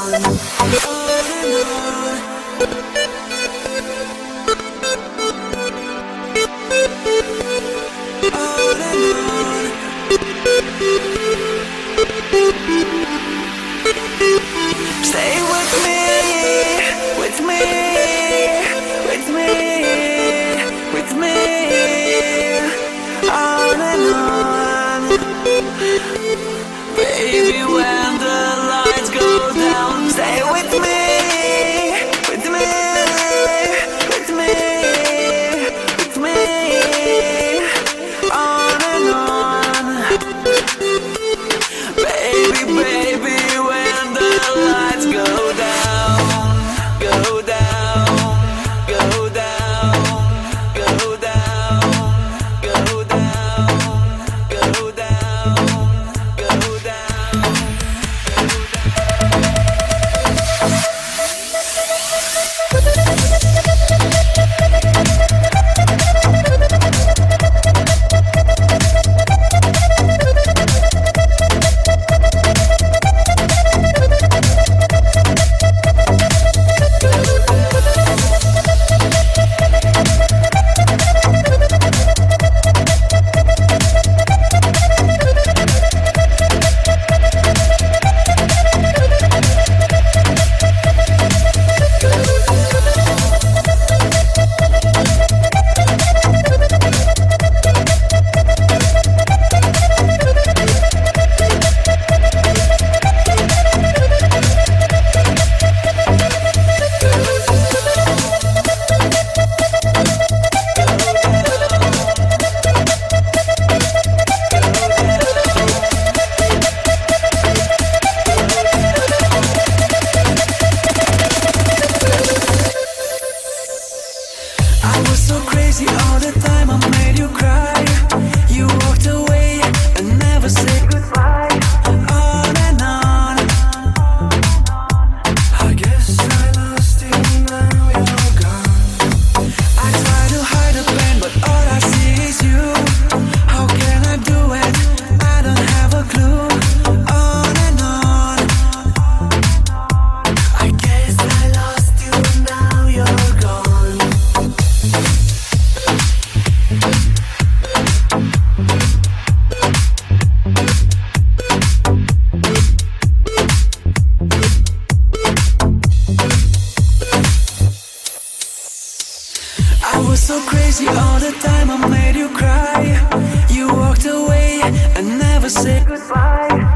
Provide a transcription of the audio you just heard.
Stay with me, with me, with me, with me, on and on. Baby, when the lights go down, stay with me, with me, with me, with me, on and on. Baby, baby, when the lights go down, go down, go down, go down, go down, go down, go down. I was so crazy all the time, I made you cry. You walked away and never said goodbye. On and on. I guess I lost you, now you're gone. I try to hide the pain, but all I see is you. How can I do it? I don't have a clue. On and on. I guess I lost you, now you're gone. I was so crazy all the time, I made you cry. You walked away and never said goodbye.